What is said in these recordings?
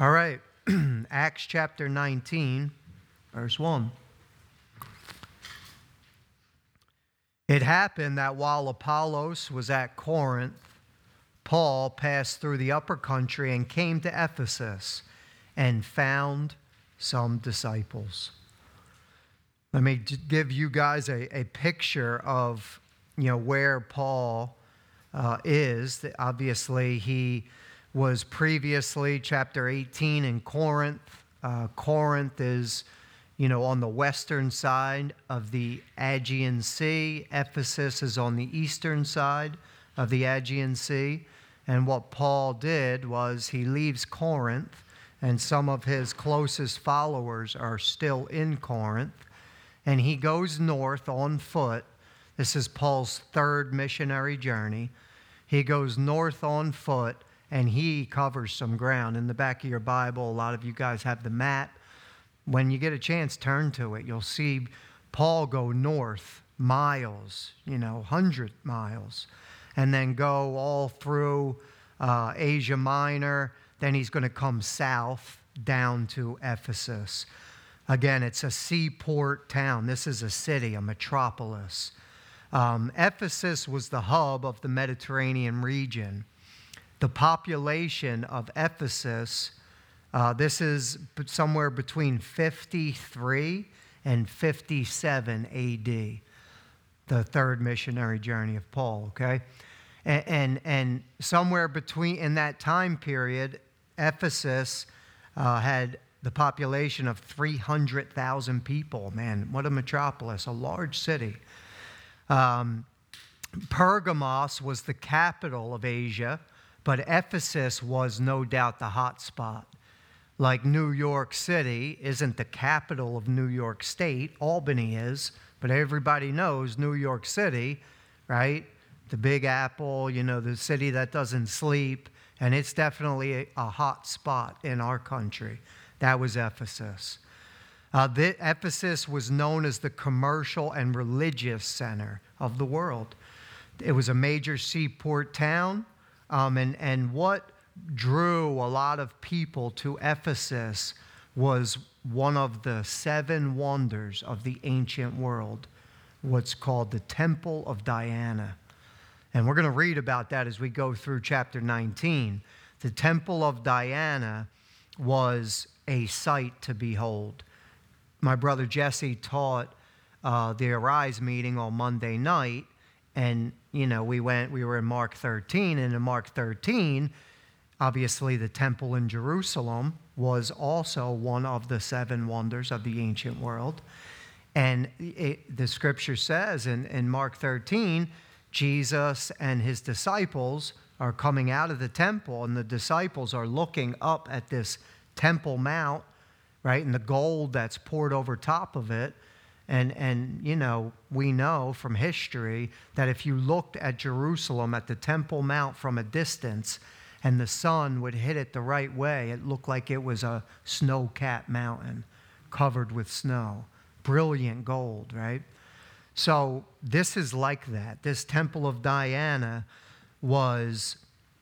All right, Acts chapter 19, verse 1. It happened that while Apollos was at Corinth, Paul passed through the upper country and came to Ephesus and found some disciples. Let me give you guys a picture of, where Paul is. Obviously, he was previously, chapter 18, in Corinth. Corinth is, on the western side of the Aegean Sea. Ephesus is on the eastern side of the Aegean Sea. And what Paul did was he leaves Corinth, and some of his closest followers are still in Corinth. And he goes north on foot. This is Paul's third missionary journey. He goes north on foot, and he covers some ground. In the back of your Bible, a lot of you guys have the map. When you get a chance, turn to it. You'll see Paul go north miles, 100 miles, and then go all through Asia Minor. Then he's going to come south down to Ephesus. Again, it's a seaport town. This is a city, a metropolis. Ephesus was the hub of the Mediterranean region. The population of Ephesus, this is somewhere between 53 and 57 AD, the third missionary journey of Paul, okay? And somewhere between, in that time period, Ephesus had the population of 300,000 people. Man, what a metropolis, a large city. Pergamos was the capital of Asia, but Ephesus was no doubt the hot spot. Like New York City isn't the capital of New York State. Albany is, but everybody knows New York City, right? The Big Apple, the city that doesn't sleep, and it's definitely a hot spot in our country. That was Ephesus. Ephesus was known as the commercial and religious center of the world. It was a major seaport town, and what drew a lot of people to Ephesus was one of the seven wonders of the ancient world, what's called the Temple of Diana. And we're going to read about that as we go through chapter 19. The Temple of Diana was a sight to behold. My brother Jesse taught the Arise meeting on Monday night, and we were in Mark 13, and in Mark 13, obviously the temple in Jerusalem was also one of the seven wonders of the ancient world. And the scripture says in Mark 13, Jesus and his disciples are coming out of the temple, and the disciples are looking up at this Temple Mount, right, and the gold that's poured over top of it. And we know from history that if you looked at Jerusalem at the Temple Mount from a distance and the sun would hit it the right way, it looked like it was a snow-capped mountain covered with snow. Brilliant gold, right? So this is like that. This Temple of Diana was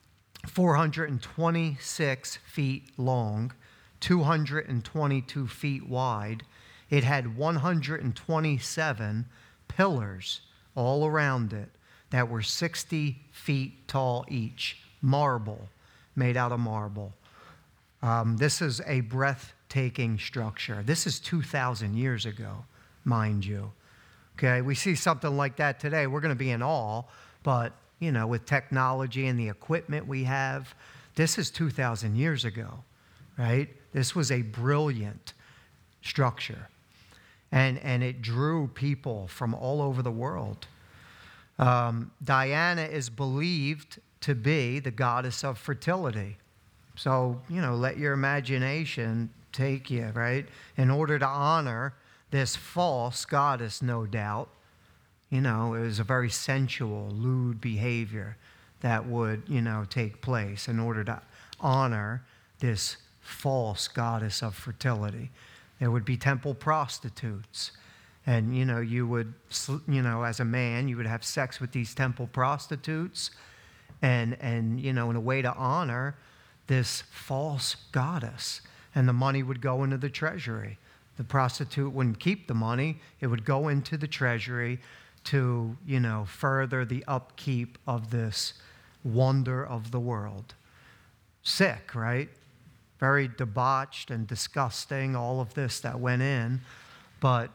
426 feet long, 222 feet wide. It had 127 pillars all around it that were 60 feet tall each, marble, made out of marble. This is a breathtaking structure. This is 2,000 years ago, mind you. Okay, we see something like that today, we're going to be in awe, but, with technology and the equipment we have, this is 2,000 years ago, right? This was a brilliant structure, and it drew people from all over the world. Diana is believed to be the goddess of fertility. So, let your imagination take you, right? In order to honor this false goddess, no doubt, it was a very sensual, lewd behavior that would, take place in order to honor this false goddess of fertility. There would be temple prostitutes. And, you would, as a man, you would have sex with these temple prostitutes. And in a way to honor this false goddess, and the money would go into the treasury. The prostitute wouldn't keep the money. It would go into the treasury to, further the upkeep of this wonder of the world. Sick, right? Very debauched and disgusting, all of this that went in. But,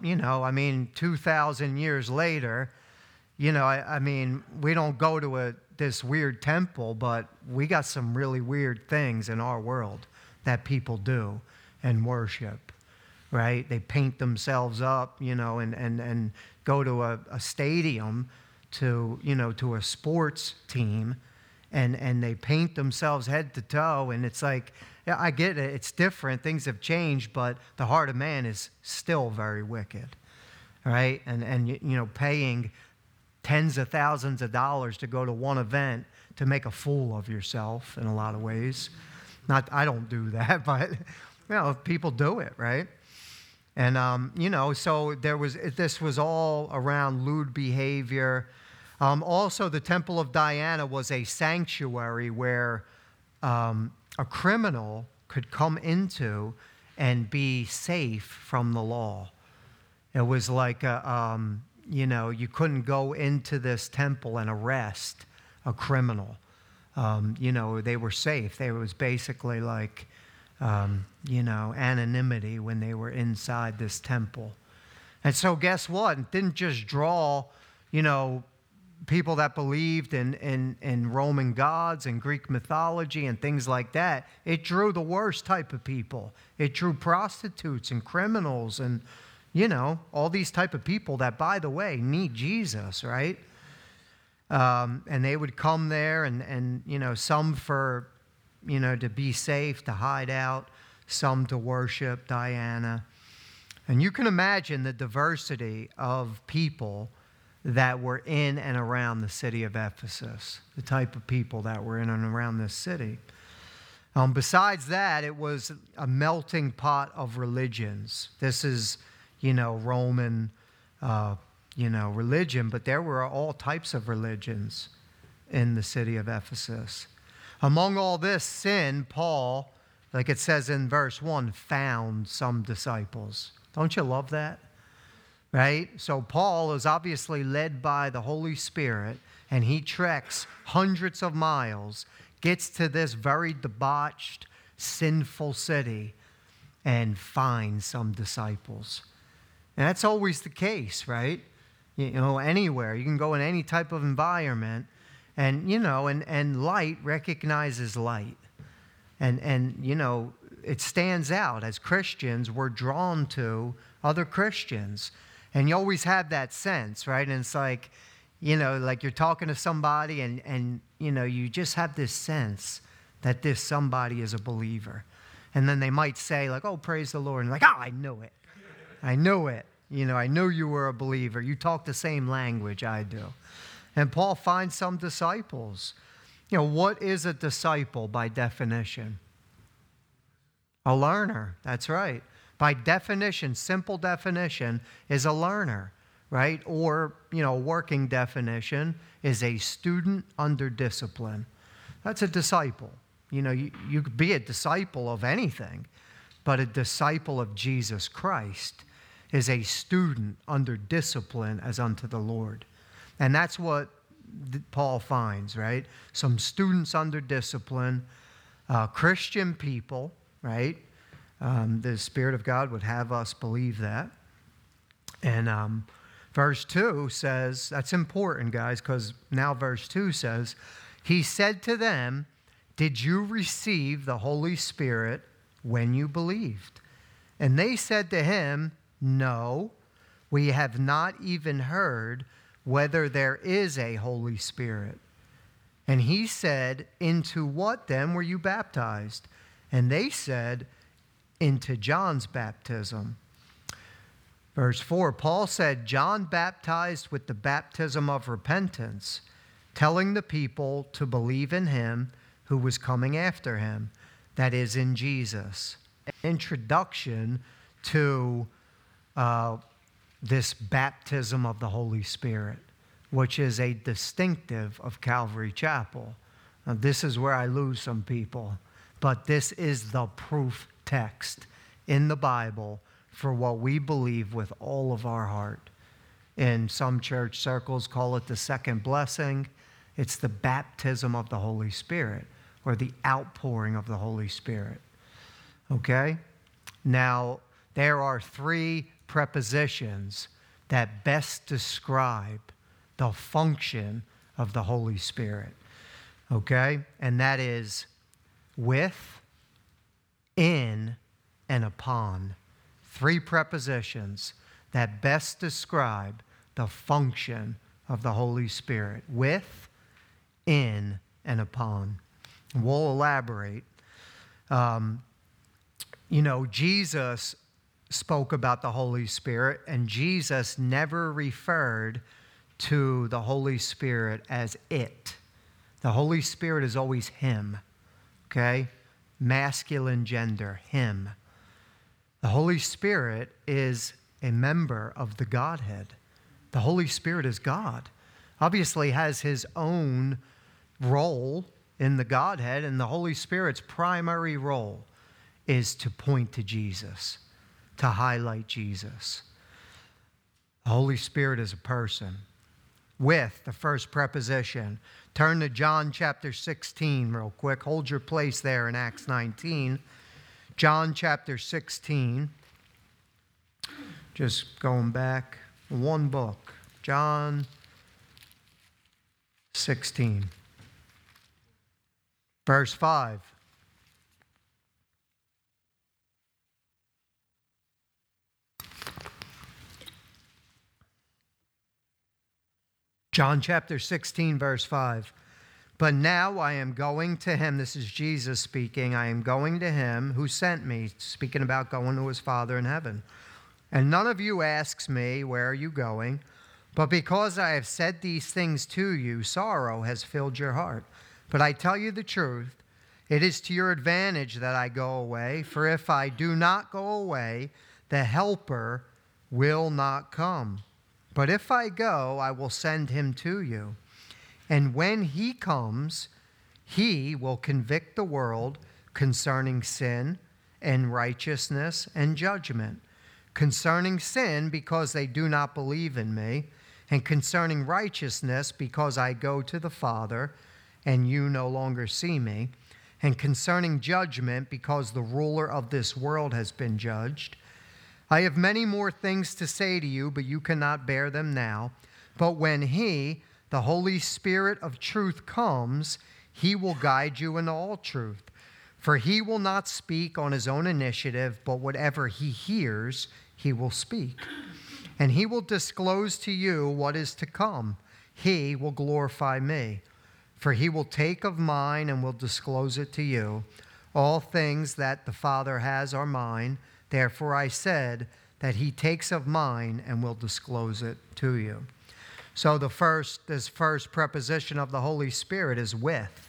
2,000 years later, we don't go to this weird temple, but we got some really weird things in our world that people do and worship, right? They paint themselves up, and go to a stadium to a sports team, and they paint themselves head to toe, and it's like, yeah, I get it. It's different. Things have changed, but the heart of man is still very wicked, right? And paying tens of thousands of dollars to go to one event to make a fool of yourself in a lot of ways. I don't do that, but people do it, right? And so this was all around lewd behavior. Also, the Temple of Diana was a sanctuary where a criminal could come into and be safe from the law. It was like you couldn't go into this temple and arrest a criminal. They were safe. There was basically like, anonymity when they were inside this temple. And so guess what? It didn't just draw, people that believed in Roman gods and Greek mythology and things like that. It drew the worst type of people. It drew prostitutes and criminals and, all these type of people that, by the way, need Jesus, right? And they would come there and some for, to be safe, to hide out, some to worship Diana. And you can imagine the diversity of people that were in and around the city of Ephesus, the type of people that were in and around this city. Besides that, it was a melting pot of religions. This is, Roman, religion, but there were all types of religions in the city of Ephesus. Among all this sin, Paul, like it says in verse 1, found some disciples. Don't you love that? Right? So Paul is obviously led by the Holy Spirit, and he treks hundreds of miles, gets to this very debauched, sinful city, and finds some disciples. And that's always the case, right? Anywhere. You can go in any type of environment, and, and light recognizes light. And it stands out. As Christians, we're drawn to other Christians. And you always have that sense, right? And it's like, like you're talking to somebody and you just have this sense that this somebody is a believer. And then they might say like, oh, praise the Lord. And like, oh, I knew it. I knew it. I knew you were a believer. You talk the same language I do. And Paul finds some disciples. What is a disciple by definition? A learner. That's right. By definition, simple definition is a learner, right? Or, working definition is a student under discipline. That's a disciple. You could be a disciple of anything, but a disciple of Jesus Christ is a student under discipline as unto the Lord. And that's what Paul finds, right? Some students under discipline, Christian people, right? The Spirit of God would have us believe that. And verse 2 says, that's important, guys, because now verse 2 says, he said to them, did you receive the Holy Spirit when you believed? And they said to him, no, we have not even heard whether there is a Holy Spirit. And he said, into what then were you baptized? And they said, into John's baptism. Verse 4, Paul said, John baptized with the baptism of repentance, telling the people to believe in him who was coming after him, that is, in Jesus. An introduction to this baptism of the Holy Spirit, which is a distinctive of Calvary Chapel. Now, this is where I lose some people. but this is the proof text in the Bible for what we believe with all of our heart. In some church circles call it the second blessing. It's the baptism of the Holy Spirit, or the outpouring of the Holy Spirit. Okay? Now, there are three prepositions that best describe the function of the Holy Spirit. Okay? And that is with, in, and upon. Three prepositions that best describe the function of the Holy Spirit. With, in, and upon. We'll elaborate. Jesus spoke about the Holy Spirit, and Jesus never referred to the Holy Spirit as it. The Holy Spirit is always him, okay? Masculine gender, him. The Holy Spirit is a member of the Godhead. The Holy Spirit is God. Obviously has his own role in the Godhead, and the Holy Spirit's primary role is to point to Jesus, to highlight Jesus. The Holy Spirit is a person. With, the first preposition. Turn to John chapter 16 real quick. Hold your place there in Acts 19. John chapter 16. Just going back one book. John 16. Verse 5. John chapter 16, verse 5. But now I am going to him. This is Jesus speaking. I am going to him who sent me, speaking about going to his Father in heaven. And none of you asks me, where are you going? But because I have said these things to you, sorrow has filled your heart. But I tell you the truth, it is to your advantage that I go away. For if I do not go away, the Helper will not come. But if I go, I will send him to you. And when he comes, he will convict the world concerning sin and righteousness and judgment. Concerning sin, because they do not believe in me. And concerning righteousness, because I go to the Father, and you no longer see me. And concerning judgment, because the ruler of this world has been judged. I have many more things to say to you, but you cannot bear them now. But when he, the Holy Spirit of truth, comes, he will guide you in all truth. For he will not speak on his own initiative, but whatever he hears, he will speak. And he will disclose to you what is to come. He will glorify me. For he will take of mine and will disclose it to you. All things that the Father has are mine. Therefore I said that he takes of mine and will disclose it to you. So this first preposition of the Holy Spirit is with.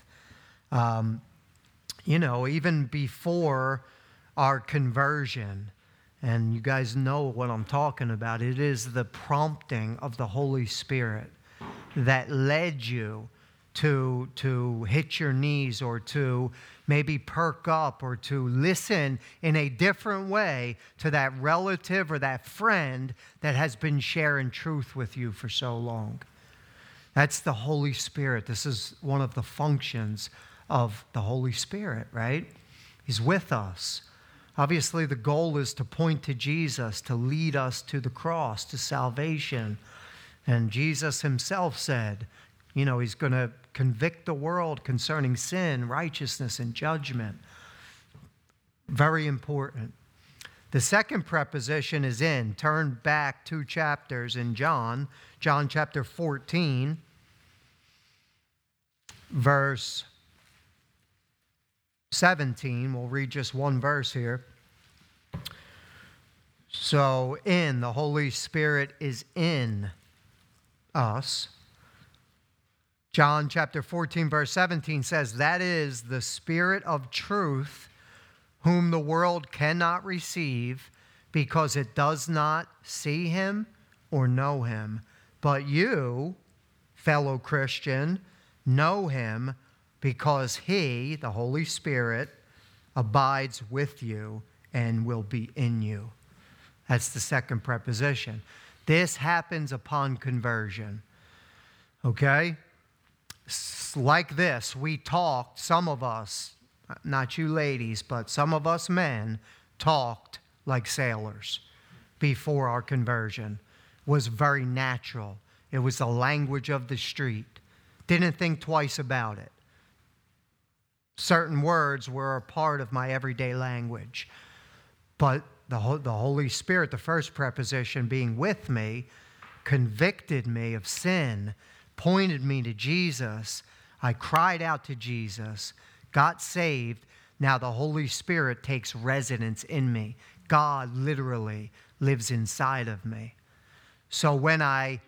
Even before our conversion, and you guys know what I'm talking about, it is the prompting of the Holy Spirit that led you to hit your knees, or to maybe perk up, or to listen in a different way to that relative or that friend that has been sharing truth with you for so long. That's the Holy Spirit. This is one of the functions of the Holy Spirit, right? He's with us. Obviously, the goal is to point to Jesus, to lead us to the cross, to salvation. And Jesus himself said, he's going to convict the world concerning sin, righteousness, and judgment. Very important. The second preposition is in. Turn back 2 chapters in John chapter 14, verse 17. We'll read just one verse here. So, the Holy Spirit is in us. John chapter 14, verse 17 says, that is the Spirit of truth, whom the world cannot receive, because it does not see him or know him. But you, fellow Christian, know him, because he, the Holy Spirit, abides with you and will be in you. That's the second preposition. This happens upon conversion. Okay? Like this, we talked, some of us, not you ladies, but some of us men talked like sailors before our conversion. It was very natural. It was the language of the street. Didn't think twice about it. Certain words were a part of my everyday language. But the Holy Spirit, the first preposition, being with me, convicted me of sin, pointed me to Jesus. I cried out to Jesus, got saved. Now the Holy Spirit takes residence in me. God literally lives inside of me. So when I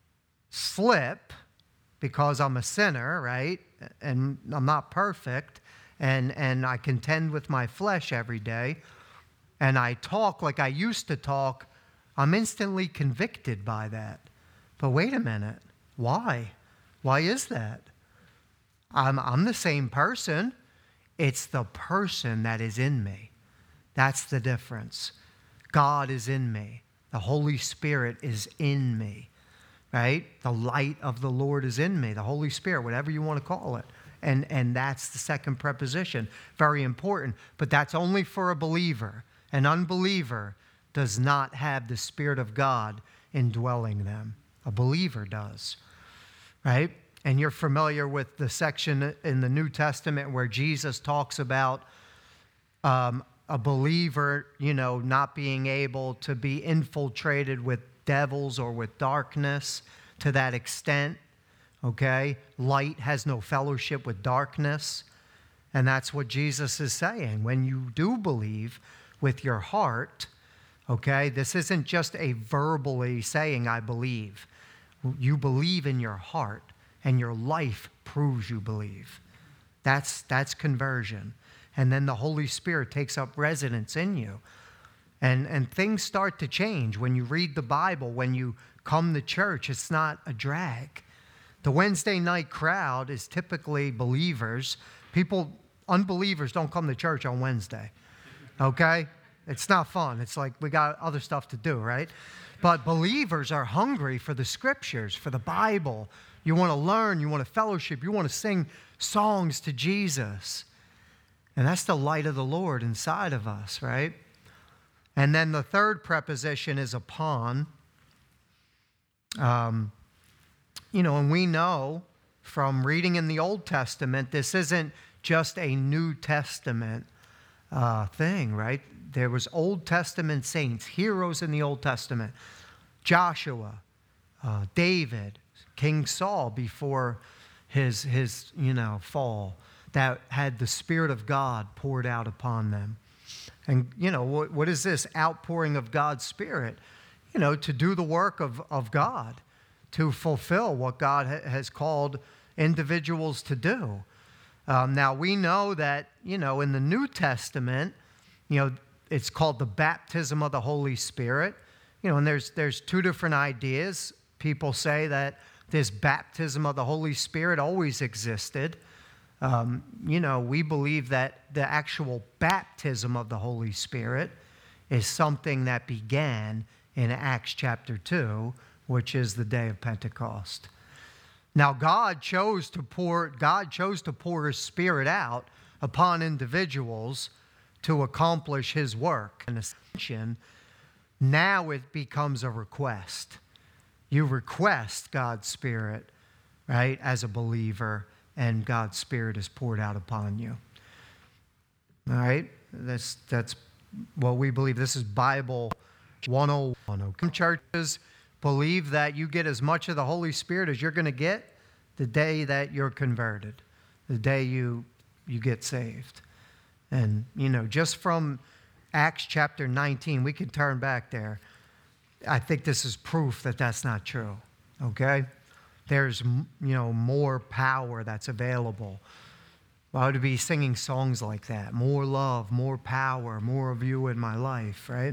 slip, because I'm a sinner, right? And I'm not perfect, and I contend with my flesh every day, and I talk like I used to talk, I'm instantly convicted by that. But wait a minute, why? Why is that? I'm the same person. It's the person that is in me. That's the difference. God is in me. The Holy Spirit is in me, right? The light of the Lord is in me, the Holy Spirit, whatever you want to call it. And that's the second preposition. Very important, but that's only for a believer. An unbeliever does not have the Spirit of God indwelling them. A believer does, right? And you're familiar with the section in the New Testament where Jesus talks about a believer, not being able to be infiltrated with devils or with darkness to that extent, okay? Light has no fellowship with darkness. And that's what Jesus is saying. When you do believe with your heart, okay, this isn't just a verbally saying, I believe. You believe in your heart, and your life proves you believe. That's conversion. And then the Holy Spirit takes up residence in you. And things start to change. When you read the Bible, when you come to church, it's not a drag. The Wednesday night crowd is typically believers. Unbelievers don't come to church on Wednesday, okay? It's not fun. It's like we got other stuff to do, right? But believers are hungry for the Scriptures, for the Bible. You want to learn, you want to fellowship, you want to sing songs to Jesus. And that's the light of the Lord inside of us, right? And then the third preposition is upon. And we know from reading in the Old Testament, this isn't just a New Testament thing, right? There was Old Testament saints, heroes in the Old Testament. Joshua, David, King Saul before his fall, that had the Spirit of God poured out upon them. And, what is this outpouring of God's Spirit? To do the work of God, to fulfill what God has called individuals to do. Now, we know that, in the New Testament, it's called the baptism of the Holy Spirit. And there's two different ideas. People say that this baptism of the Holy Spirit always existed. We believe that the actual baptism of the Holy Spirit is something that began in Acts chapter 2, which is the day of Pentecost. Now, God chose to pour His Spirit out upon individuals to accomplish His work. And ascension, now it becomes a request. You request God's Spirit, right, as a believer, and God's Spirit is poured out upon you. All right? That's what we believe. This is Bible 101. Okay? Some churches believe that you get as much of the Holy Spirit as you're going to get the day that you're converted, the day you get saved. And, just from Acts chapter 19, we can turn back there. I think this is proof that that's not true, okay? There's, more power that's available. I would be singing songs like that. More love, more power, more of you in my life, right?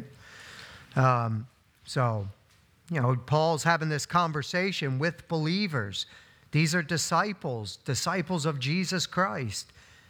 Paul's having this conversation with believers. These are disciples of Jesus Christ.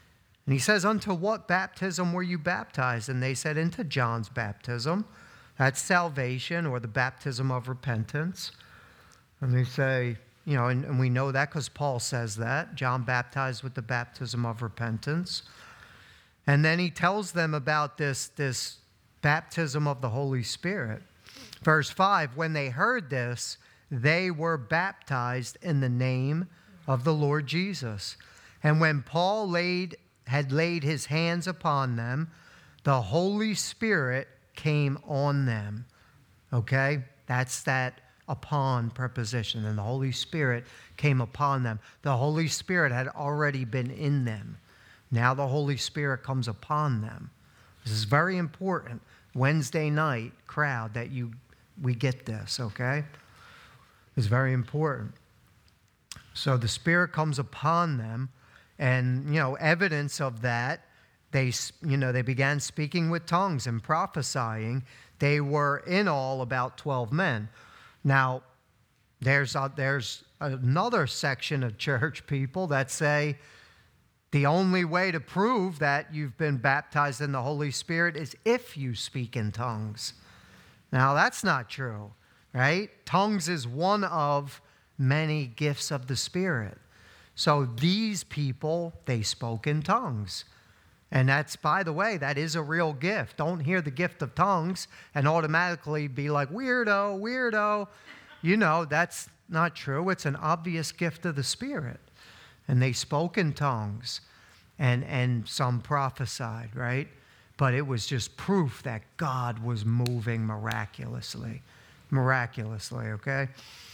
And he says, unto what baptism were you baptized? And they said, into John's baptism. That's salvation, or the baptism of repentance. And they say, and we know that because Paul says that. John baptized with the baptism of repentance. And then he tells them about this baptism of the Holy Spirit. Verse 5, when they heard this, they were baptized in the name of the Lord Jesus. And when Paul had laid his hands upon them, the Holy Spirit came on them. Okay? That's that upon preposition. And the Holy Spirit came upon them. The Holy Spirit had already been in them. Now the Holy Spirit comes upon them. This is very important. Wednesday night crowd that we get this, okay? It's very important. So the Spirit comes upon them, and evidence of that, they began speaking with tongues and prophesying. They were in all about 12 men. Now, there's another section of church people that say the only way to prove that you've been baptized in the Holy Spirit is if you speak in tongues. Now, that's not true, right? Tongues is one of many gifts of the Spirit. So these people, they spoke in tongues. And that's, by the way, that is a real gift. Don't hear the gift of tongues and automatically be like, weirdo. That's not true. It's an obvious gift of the Spirit. And they spoke in tongues, and some prophesied, right? But it was just proof that God was moving miraculously. Okay?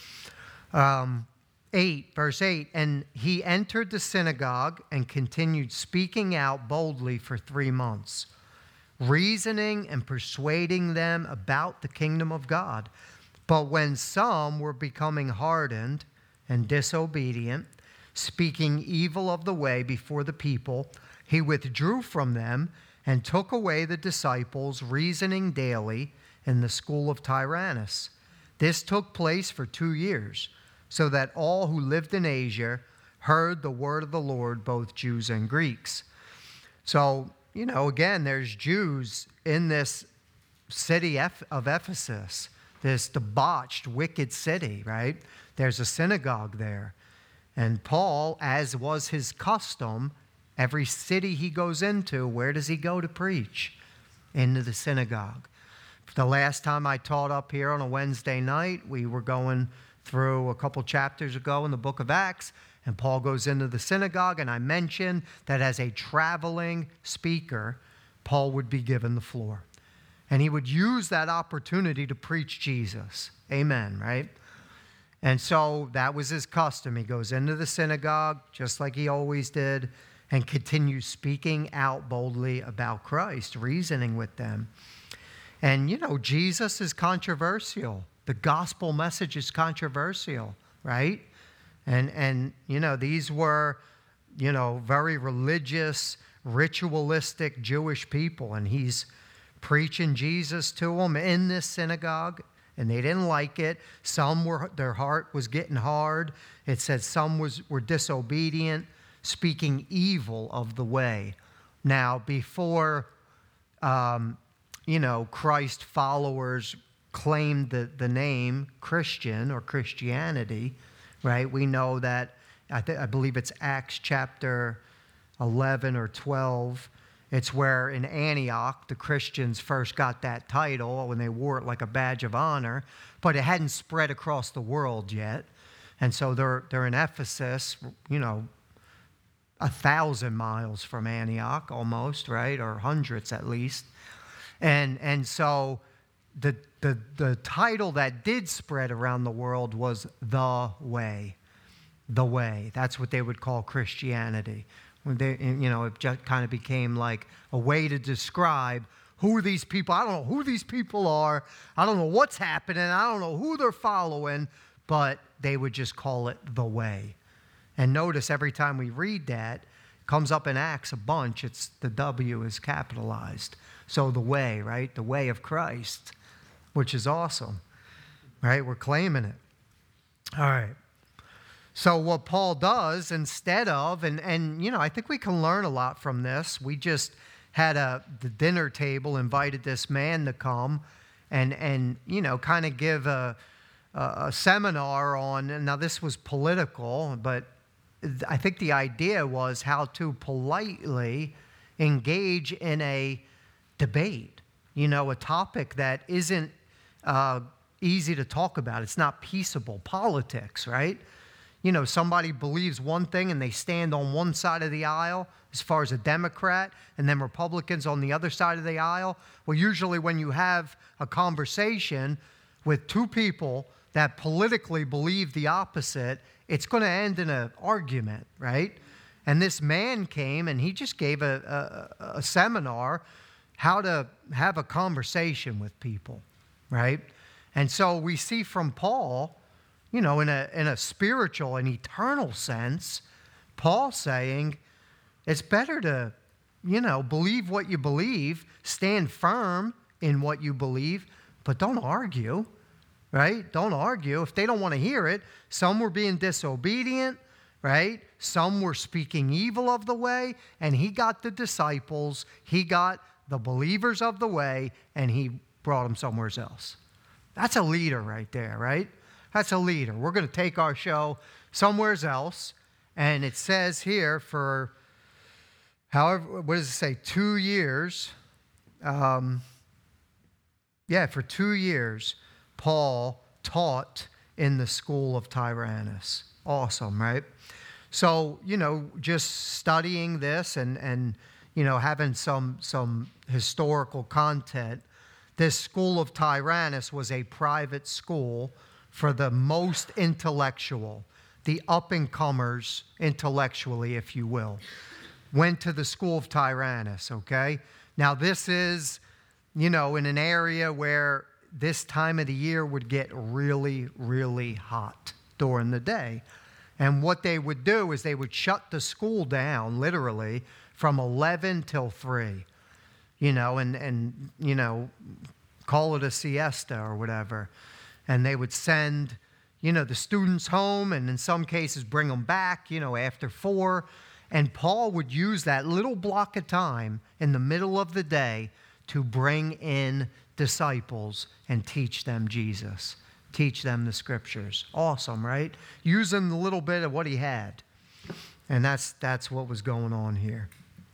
8, verse 8, and he entered the synagogue and continued speaking out boldly for 3 months, reasoning and persuading them about the kingdom of God. But when some were becoming hardened and disobedient, speaking evil of the way before the people, he withdrew from them and took away the disciples, reasoning daily in the school of Tyrannus. This took place for 2 years, so that all who lived in Asia heard the word of the Lord, both Jews and Greeks. So, again, there's Jews in this city of Ephesus, this debauched, wicked city, right? There's a synagogue there. And Paul, as was his custom, every city he goes into, where does he go to preach? Into the synagogue. The last time I taught up here on a Wednesday night, we were going through a couple chapters ago in the book of Acts, and Paul goes into the synagogue, and I mentioned that as a traveling speaker, Paul would be given the floor. And he would use that opportunity to preach Jesus. Amen, right? And so that was his custom. He goes into the synagogue, just like he always did, and continues speaking out boldly about Christ, reasoning with them. And, Jesus is controversial. The gospel message is controversial, right? And these were, very religious, ritualistic Jewish people. And he's preaching Jesus to them in this synagogue. And they didn't like it. Their heart was getting hard. It said some were disobedient, speaking evil of the way. Now, before, Christ followers claimed the name Christian or Christianity, right? We know that, I believe it's Acts chapter 11 or 12. It's where in Antioch, the Christians first got that title when they wore it like a badge of honor, but it hadn't spread across the world yet. And so they're in Ephesus, 1,000 miles from Antioch almost, right? Or hundreds at least. And so the title that did spread around the world was the Way. The Way. That's what they would call Christianity. It just kind of became like a way to describe who these people, I don't know who these people are. I don't know what's happening. I don't know who they're following, but they would just call it the Way. And notice every time we read that, it comes up in Acts a bunch. It's the W is capitalized. So the Way, right? The Way of Christ, which is awesome, right? We're claiming it. All right. So what Paul does instead of, and I think we can learn a lot from this. We just had the dinner table, invited this man to come and kind of give a seminar on, and now this was political, but I think the idea was how to politely engage in a debate, a topic that isn't easy to talk about. It's not peaceable politics, right? Somebody believes one thing and they stand on one side of the aisle as far as a Democrat, and then Republicans on the other side of the aisle. Well, usually when you have a conversation with two people that politically believe the opposite, it's going to end in an argument, right? And this man came and he just gave a seminar how to have a conversation with people, right? And so we see from Paul, in a spiritual and eternal sense, Paul saying it's better to, believe what you believe, stand firm in what you believe, but don't argue, right? Don't argue. If they don't want to hear it, some were being disobedient, right? Some were speaking evil of the way, and he got the disciples, he got the believers of the way, and he brought them somewhere else. That's a leader right there, right? That's a leader. We're going to take our show somewhere else, and it says here for, what does it say, 2 years? For 2 years, Paul taught in the school of Tyrannus. Awesome, right? So, just studying this and having some historical content, this school of Tyrannus was a private school for the most intellectual, the up-and-comers intellectually, if you will. Went to the school of Tyrannus, okay? Now, this is, in an area where this time of the year would get really, really hot during the day. And what they would do is they would shut the school down, literally, from 11 till 3, and call it a siesta or whatever. And they would send, the students home, and in some cases bring them back, after 4. And Paul would use that little block of time in the middle of the day to bring in disciples and teach them Jesus, teach them the scriptures. Awesome, right? Using the little bit of what he had. And that's what was going on here.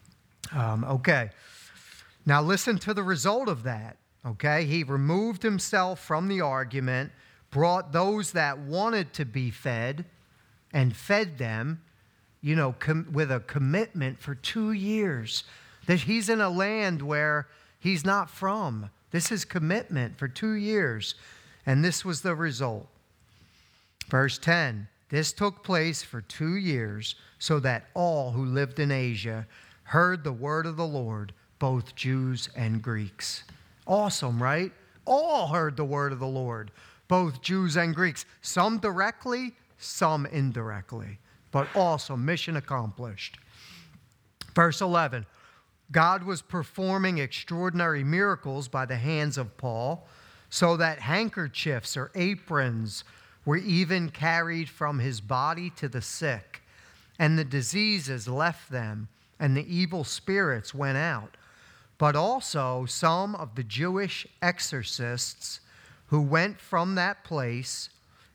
Okay. Now listen to the result of that. Okay. He removed himself from the argument, brought those that wanted to be fed and fed them, with a commitment for 2 years. That he's in a land where he's not from. This is commitment for 2 years. And this was the result. Verse 10, this took place for 2 years, so that all who lived in Asia heard the word of the Lord, both Jews and Greeks. Awesome, right? All heard the word of the Lord, both Jews and Greeks. Some directly, some indirectly. But awesome, mission accomplished. Verse 11, God was performing extraordinary miracles by the hands of Paul, so that handkerchiefs or aprons were even carried from his body to the sick, and the diseases left them, and the evil spirits went out. But also some of the Jewish exorcists who went from place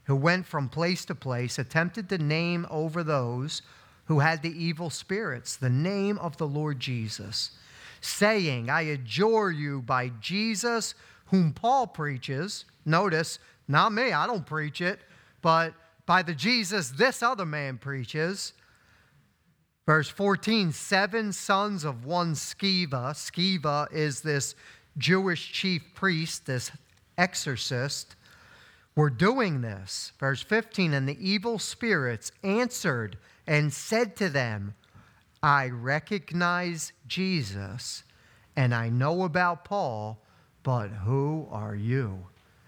to place, attempted to name over those who had the evil spirits the name of the Lord Jesus, saying, I adjure you by Jesus, whom Paul preaches. Notice, not me, I don't preach it, but by the Jesus this other man preaches. Verse 14, 7 sons of one Sceva. Sceva is this Jewish chief priest, this exorcist, were doing this. Verse 15, and the evil spirits answered and said to them, I recognize Jesus, and I know about Paul, but who are you?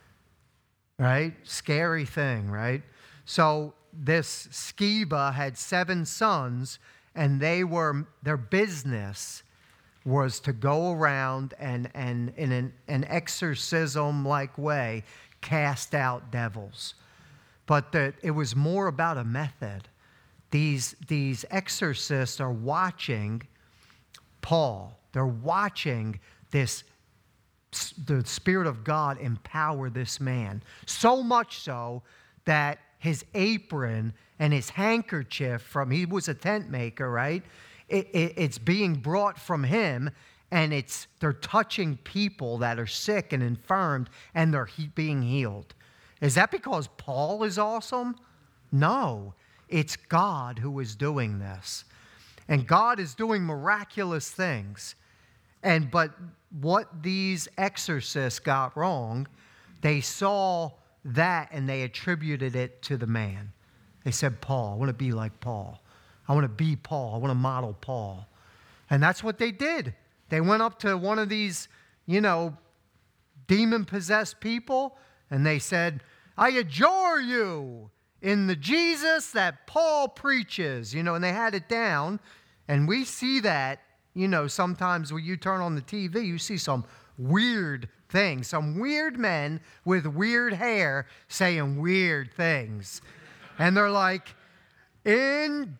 Right? Scary thing, right? So this Sceva had 7 sons, and their business was to go around and in an exorcism-like way, cast out devils. but that it was more about a method. These exorcists are watching Paul. They're watching the Spirit of God empower this man. So much so that his apron and his handkerchief he was a tent maker, right? It's being brought from him, and they're touching people that are sick and infirmed, and they're being healed. Is that because Paul is awesome? No, it's God who is doing this. And God is doing miraculous things. But what these exorcists got wrong, they saw that and they attributed it to the man. They said, Paul, I want to be like Paul. I want to be Paul. I want to model Paul. And that's what they did. They went up to one of these, demon-possessed people, and they said, I adjure you in the Jesus that Paul preaches, and they had it down. And we see that, sometimes when you turn on the TV, you see some weird things, some weird men with weird hair saying weird things. And they're like, in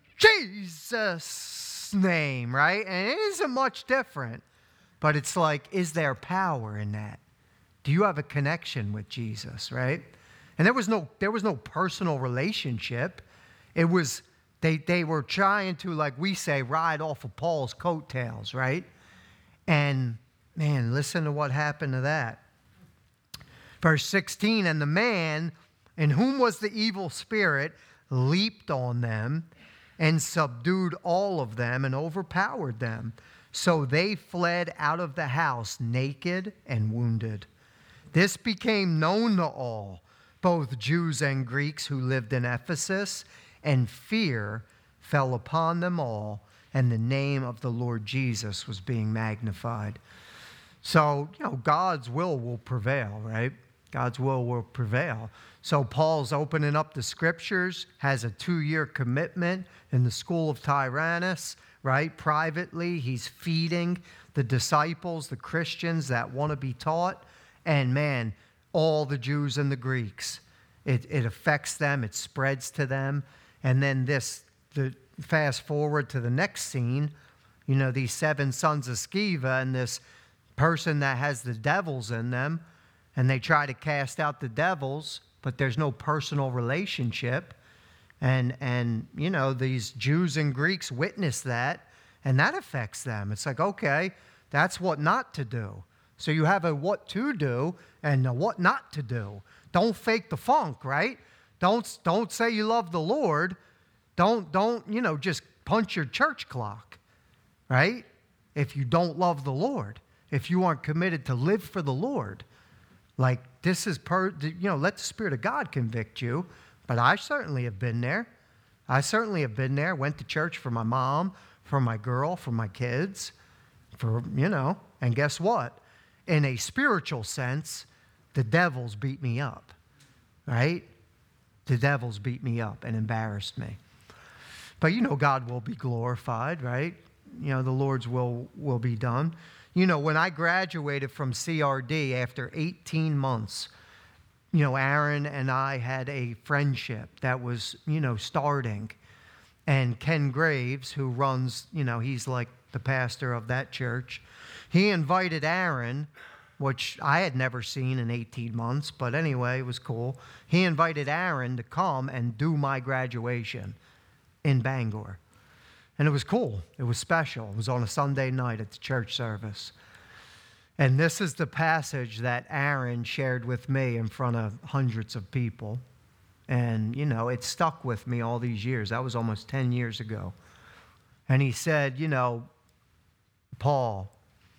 Jesus' name, right? And it isn't much different, but it's like, is there power in that? Do you have a connection with Jesus, right? And there was no personal relationship. It was, they were trying to, like we say, ride off of Paul's coattails, right? And man, listen to what happened to that. Verse 16, and the man in whom was the evil spirit leaped on them and subdued all of them and overpowered them. So they fled out of the house naked and wounded. This became known to all, both Jews and Greeks who lived in Ephesus, and fear fell upon them all, and the name of the Lord Jesus was being magnified. So, God's will prevail, right? God's will prevail. So Paul's opening up the scriptures, has a 2-year commitment in the school of Tyrannus, right? Privately, he's feeding the disciples, the Christians that want to be taught. And man, all the Jews and the Greeks, it affects them, it spreads to them. And then fast forward to the next scene, these 7 sons of Sceva and this person that has the devils in them, and they try to cast out the devils, but there's no personal relationship. And these Jews and Greeks witness that, and that affects them. It's like, okay, that's what not to do. So you have a what to do and a what not to do. Don't fake the funk, right? Don't say you love the Lord. Don't just punch your church clock, right? If you don't love the Lord, if you aren't committed to live for the Lord, like this is let the Spirit of God convict you. But I certainly have been there. Went to church for my mom, for my girl, for my kids, and guess what? In a spiritual sense, the devils beat me up, right? The devils beat me up and embarrassed me. But God will be glorified, right? The Lord's will be done. When I graduated from CRD after 18 months, Aaron and I had a friendship that was, starting. And Ken Graves, who runs, he's like the pastor of that church, he invited Aaron, which I had never seen in 18 months, but anyway, it was cool. He invited Aaron to come and do my graduation in Bangor. And it was cool. It was special. It was on a Sunday night at the church service. And this is the passage that Aaron shared with me in front of hundreds of people. And, it stuck with me all these years. That was almost 10 years ago. And he said, Paul,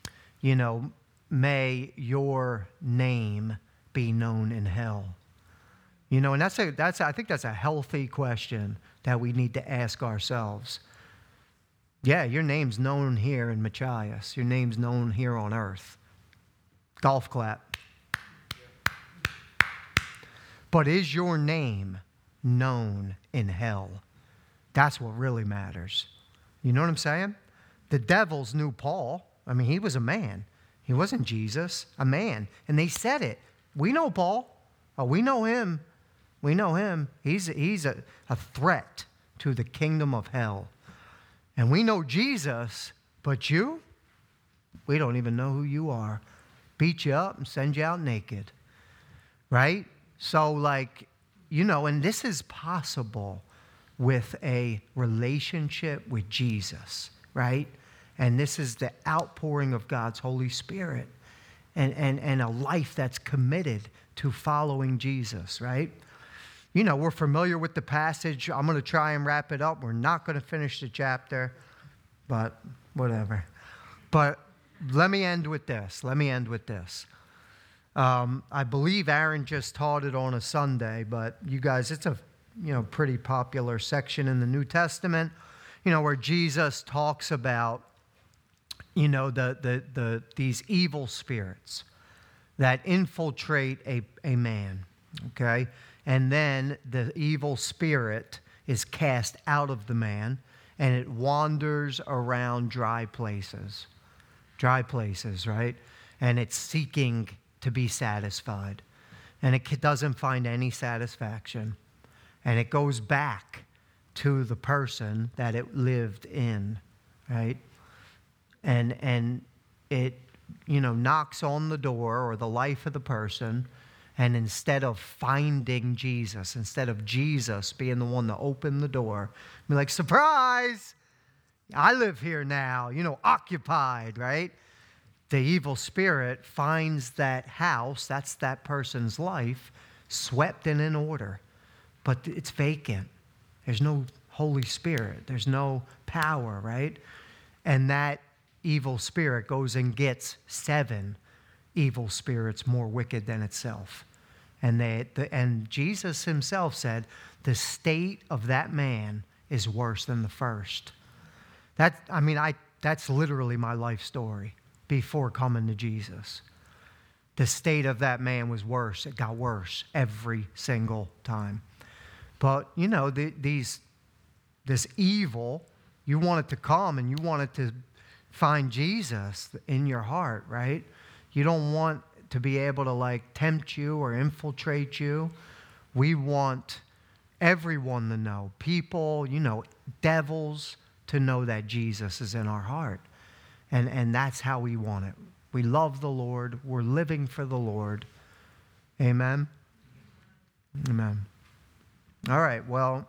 may your name be known in hell. And I think that's a healthy question that we need to ask ourselves. Yeah, your name's known here in Machias. Your name's known here on earth. Golf clap. But is your name known in hell? That's what really matters. You know what I'm saying? The devils knew Paul. I mean, he was a man. He wasn't Jesus, a man. And they said it. We know Paul. Oh, we know him. We know him. He's a threat to the kingdom of hell. And we know Jesus, but you, we don't even know who you are. Beat you up and send you out naked. Right? So and this is possible with a relationship with Jesus, right? And this is the outpouring of God's Holy Spirit and a life that's committed to following Jesus, right? We're familiar with the passage. I'm going to try and wrap it up. We're not going to finish the chapter, but whatever. But let me end with this. I believe Aaron just taught it on a Sunday, but you guys, it's a pretty popular section in the New Testament, where Jesus talks about, these evil spirits that infiltrate a man, okay? And then the evil spirit is cast out of the man, and it wanders around dry places, right? And it's seeking to be satisfied. And it doesn't find any satisfaction. And it goes back to the person that it lived in, right? And it, knocks on the door or the life of the person, and instead of finding Jesus, instead of Jesus being the one to open the door, be like, surprise! I live here now, occupied, right? The evil spirit finds that house, that's that person's life, swept and in order. But it's vacant. There's no Holy Spirit. There's no power, right? And that evil spirit goes and gets 7 evil spirits more wicked than itself. And Jesus himself said, the state of that man is worse than the first. That's literally my life story before coming to Jesus. The state of that man was worse. It got worse every single time. But, this evil, you want it to come and you want it to find Jesus in your heart, right? You don't want to be able to tempt you or infiltrate you. We want everyone to know, people, devils, to know that Jesus is in our heart. And that's how we want it. We love the Lord. We're living for the Lord. Amen? Amen. All right, well,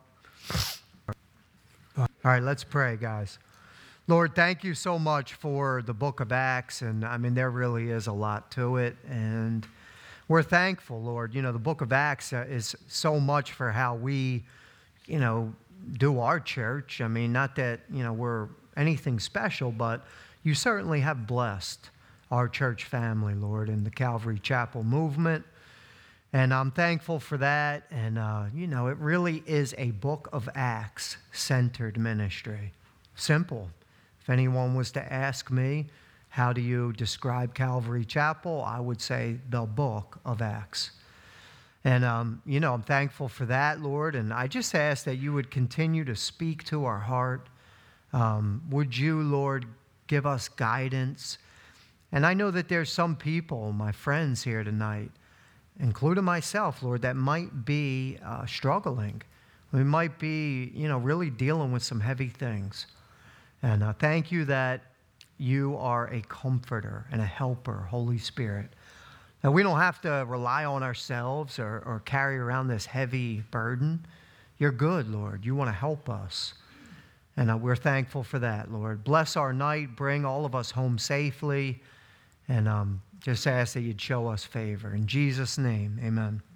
let's pray, guys. Lord, thank you so much for the book of Acts. And there really is a lot to it. And we're thankful, Lord. The book of Acts is so much for how we, do our church. Not that, we're anything special, but you certainly have blessed our church family, Lord, in the Calvary Chapel movement. And I'm thankful for that. And, it really is a book of Acts-centered ministry. Simple. If anyone was to ask me, how do you describe Calvary Chapel? I would say the book of Acts. And, I'm thankful for that, Lord. And I just ask that you would continue to speak to our heart. Would you, Lord, give us guidance? And I know that there's some people, my friends here tonight, including myself, Lord, that might be struggling. We might be, really dealing with some heavy things. And thank you that you are a comforter and a helper, Holy Spirit. That we don't have to rely on ourselves or carry around this heavy burden. You're good, Lord. You want to help us. And we're thankful for that, Lord. Bless our night. Bring all of us home safely. And just ask that you'd show us favor. In Jesus' name, amen.